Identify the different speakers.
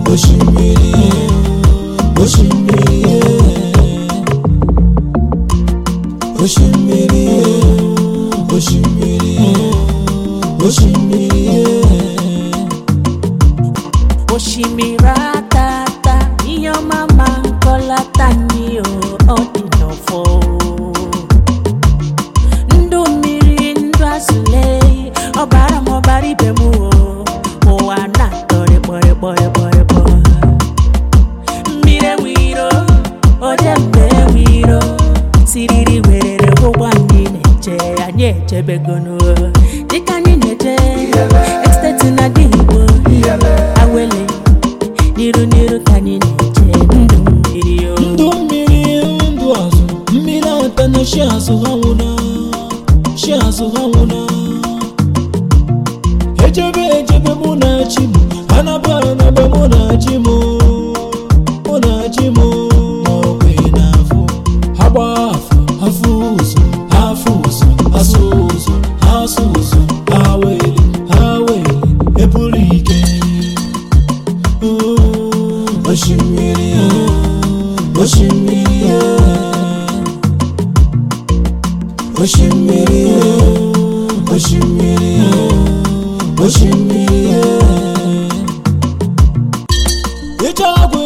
Speaker 1: oshimiri, oshimiri, oshimiri, oshimiri, oshimiri,
Speaker 2: Oshimirata, iyo mama kola tanyo odinofo. Ndumiri ndwasule, obara mobari bemu o ana tore boy. Mire wiro, ojembe wiro, siriri werere howani neche, anyeche begono. Dikani neche, extenti na diwo, awele. Niru kani neche, ndumiri yo.
Speaker 1: ndumiri ndwazo, mirata na shazo hauna. Ejebe munachimu, anaba munachimu, mokwenafu, habafu, hafuzo, asuzo, haweli, epulike. Oshimiri, oshimiri, oshimiri, oshimiri, oshimiri.